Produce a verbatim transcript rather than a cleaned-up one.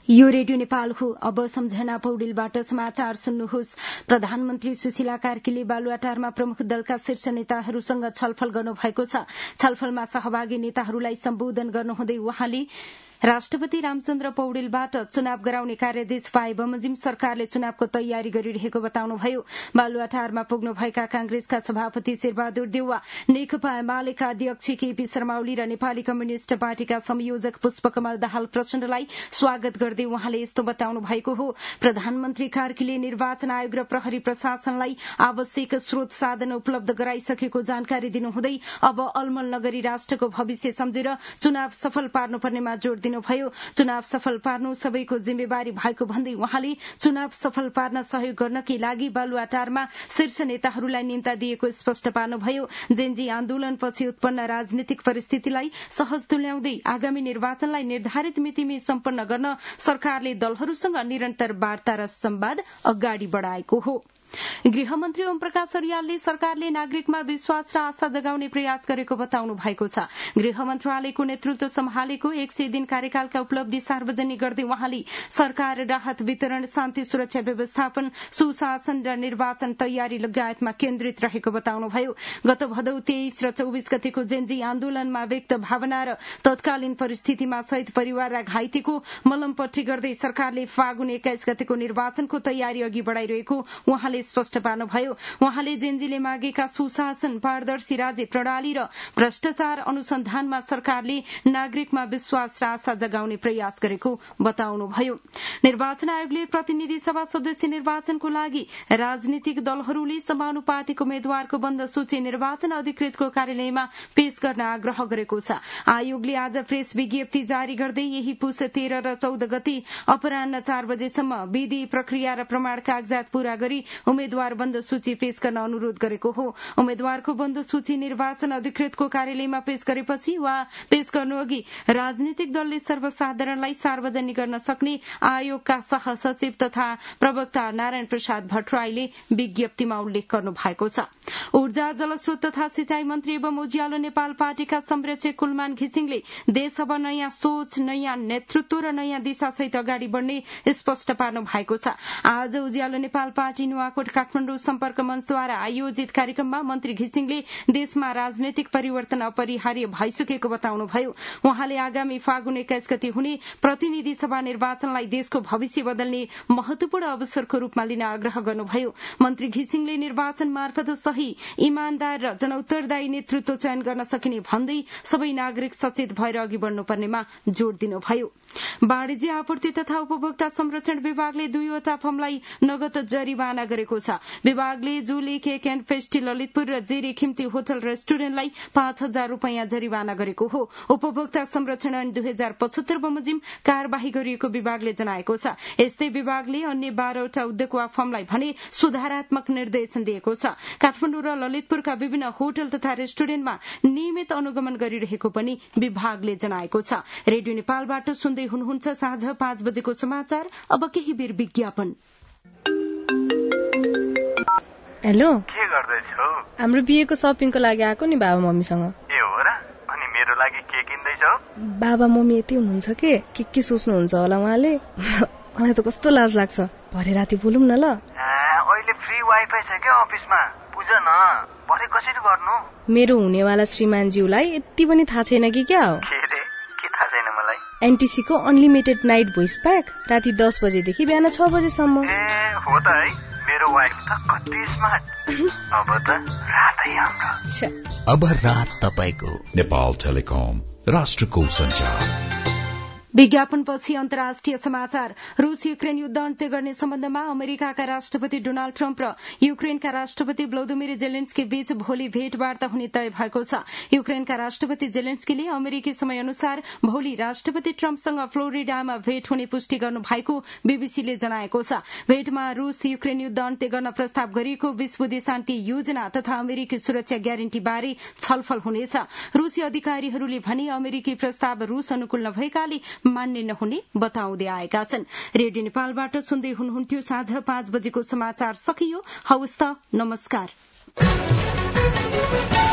यो रेडियो नेपाल हो। अब सम्झना पौडेलबाट समाचार सुन्नुहोस्। प्रधानमन्त्री सुशीला कार्कीले बालुवाटारमा प्रमुख दलका शीर्ष नेताहरूसँग छलफल गर्नुभएको छ। छलफलमा सहभागी नेताहरूलाई सम्बोधन गर्नुहुँदै उहाँले राष्ट्रपति रामचन्द्र पौडेलबाट चुनाव गराउने कार्यादेश पाए बमोजिम सरकारले चुनावको तयारी गरिरहेको बताउनुभयो। बालुवाटारमा पुग्नुभएका कांग्रेसका सभापति शेरबहादुर देउवा, नेकपा एमालेका अध्यक्ष केपी शर्मा ओली र नेपाली कम्युनिष्ट पार्टीका संयोजक पुष्पकमल दाहाल प्रचण्डलाई स्वागत गर्दै उहाँले यस्तो बताउनु भएको हो। प्रधानमन्त्री कार्कीले निर्वाचन आयोग र प्रहरी प्रशासनलाई आवश्यक स्रोत साधन उपलब्ध गराइसकेको जानकारी दिनुहुँदै अब अलमल नगरी राष्ट्रको भविष्य सम्झेर चुनाव सफल पार्नुपर्नेमा जोड़ दिनुभयो। चुनाव सफल पार्नु सबैको जिम्मेवारी भएको भन्दै उहाँले चुनाव सफल पार्न सहयोग गर्नकै लागि बालुवाटारमा शीर्ष नेताहरूलाई निम्ता दिएको स्पष्ट पार्नुभयो। जेनजी आन्दोलनपछि उत्पन्न राजनीतिक परिस्थितिलाई सहज तुल्याउँदै आगामी निर्वाचनलाई निर्धारित मितिमै सम्पन्न गर्न सरकारले दलहरूसँग निरन्तर वार्ता र संवाद अगाडि बढ़ाएको हो। गृहमन्त्री ओम प्रकाश अर्यालले सरकारले नागरिकमा विश्वास र आशा जगाउने प्रयास गरेको बताउनु भएको छ। गृह मन्त्रालयको नेतृत्व सम्हालेको एक सय दिन कार्यकालका उपलब्धि सार्वजनिक गर्दै उहाँले सरकार राहत वितरण, शान्ति सुरक्षा व्यवस्थापन, सुशासन र निर्वाचन तयारी लगायतमा केन्द्रित रहेको बताउनुभयो। गत भदौ तेइस र चौबिस गतेको जेनजी आन्दोलनमा व्यक्त भावना र तत्कालीन परिस्थितिमा शहीद परिवार र घाइतेको मलमपट्टी गर्दै सरकारले फागुन एक्काइस गतेको निर्वाचनको तयारी अघि बढ़ाइरहेको उहाँले स्पष्ट पार्नुभयो। उहाँले जेनजीले मागेका सुशासन, पारदर्शी राज्य प्रणाली र भ्रष्टाचार अनुसन्धानमा सरकारले नागरिकमा विश्वास र आशा जगाउने प्रयास गरेको बताउनुभयो। निर्वाचन आयोगले प्रतिनिधि सभा सदस्य निर्वाचनको लागि राजनीतिक दलहरूले समानुपातिक उम्मेद्वारको बन्द सूची निर्वाचन अधिकृतको कार्यालयमा पेश गर्न आग्रह गरेको छ। आयोगले आज प्रेस विज्ञप्ति जारी गर्दै यही पुस तेह्र र चौध गते अपराह्न चार बजेसम्म विधि प्रक्रिया र प्रमाण कागजात पूरा गरी उम्मेद्वार बन्द सूची पेश गर्न अनुरोध गरेको हो। उम्मेद्वारको बन्द सूची निर्वाचन अधिकृतको कार्यालयमा पेश गरेपछि वा पेश गर्नु अघि राजनीतिक दलले सर्वसाधारणलाई सार्वजनिक गर्न सक्ने आयोगका सहसचिव तथा प्रवक्ता नारायण प्रसाद भट्टराईले विज्ञप्तिमा उल्लेख गर्नु भएको छ। ऊर्जा, जलस्रोत तथा सिंचाई मन्त्री एवं उज्यालो नेपाल पार्टीका संरक्षक कुलमान घिसिङले देश अब नयाँ सोच, नयाँ नेतृत्व र नयाँ दिशासहित अगाडि बढ़ने स्पष्ट पार्नु भएको छ। आज उज्यालो नेपाल पार्टी नुवाकोट काठमाडौँ सम्पर्क मञ्चद्वारा आयोजित कार्यक्रममा मन्त्री घिसिङले देशमा राजनैतिक परिवर्तन अपरिहार्य भइसकेको बताउनुभयो। उहाँले आगामी फागुन एक्काइस गते हुने प्रतिनिधि सभा निर्वाचनलाई देशको भविष्य बदल्ने महत्वपूर्ण अवसरको रूपमा लिन आग्रह गर्नुभयो। मन्त्री घिसिङले निर्वाचन मार्फत सही, इमानदार र जनउत्तरदायी नेतृत्व चयन गर्न सकिने भन्दै सबै नागरिक सचेत भएर अघि बढ़नुपर्नेमा जोड़ दिनुभयो। वाणिज्य आपूर्ति तथा उपभोक्ता संरक्षण विभागले दुईवटा फर्मलाई नगद जरिवाना गरेको छ। विभागले Julie cake and pastry Lalitpur र जेरी खिम्ती होटल रेस्टुरेन्टलाई पाँच हजार रूपियाँ जरिवाना गरेको हो। उपभोक्ता संरक्षण ऐन दुई हजार पचहत्तर बमोजिम कार्यवाही गरिएको विभागले जनाएको छ। यस्तै विभागले अन्य बाह्रवटा उद्योग वा फर्मलाई भने सुधारात्मक निर्देशन दिएको छ। काठमाडौँ र ललितपुरका विभिन्न होटल तथा रेस्टुरेन्टमा नियमित अनुगमन गरिरहेको पनि विभागले जनाएको छ। रेडियो नेपालबाट सुन्दै हुनुहुन्छ साँझ पाँच बजेको समाचार। अब केही बेर विज्ञापन। हेलो, के गर्दैछौ? हाम्रो बिहेको सपिङको लागि आएको नि बाबा मम्मीसँग। ए हो र? अनि मेरो लागि के किन्दैछौ? बाबा मम्मी यति हुनुहुन्छ के के के सोच्नुहुन्छ होला उहाँले। मलाई त कस्तो लाज लाग्छ। भरे राति बोलौँ न ल। अहिले फ्री वाइफाई छ के अफिसमा? बुझ न, भरे कसरी गर्नु? मेरो हुनेवाला श्रीमानज्यूलाई यति पनि थाहा छैन कि क्या हो? के रे? के थाहा छैन मलाई? एनटीसी को अनलिमिटेड नाइट भोइस प्याक राति दस बजेदेखि बिहान छ बजेसम्म। ए हो त है, मेरो वाइफ त कति स्मार्ट। अब त रातै हाम्रो। अब रात तपाईको। नेपाल टेलिकम, राष्ट्रको सञ्चार। विज्ञापनपछि अन्तर्राष्ट्रिय समाचार। रूस युक्रेन युद्ध अन्त्य गर्ने सम्बन्धमा अमेरिकाका राष्ट्रपति डोनाल्ड ट्रम्प र युक्रेनका राष्ट्रपति भ्लोदिमिर जेलेन्स्की बीच भोलि भेटवार्ता हुने तय भएको छ। युक्रेनका राष्ट्रपति जेलेन्स्कीले अमेरिकी समय अनुसार भोलि राष्ट्रपति ट्रम्पसँग फ्लोरिडामा भेट हुने पुष्टि गर्नु भएको बीबीसीले जनाएको छ। भेटमा रूस युक्रेन युद्ध अन्त्य गर्न प्रस्ताव गरिएको बीस बुँदे शान्ति योजना तथा अमेरिकी सुरक्षा ग्यारेन्टी बारे छलफल हुनेछ। रूसी अधिकारीहरूले भने अमेरिकी प्रस्ताव रूस अनुकूल नभएकाले मान्ने नहुने बताउँदै आएका छन्। रेडियो नेपालबाट सुन्दै हुनुहुन्थ्यो साँझ पाँच बजेको समाचार सकियो। हवस् त, नमस्कार।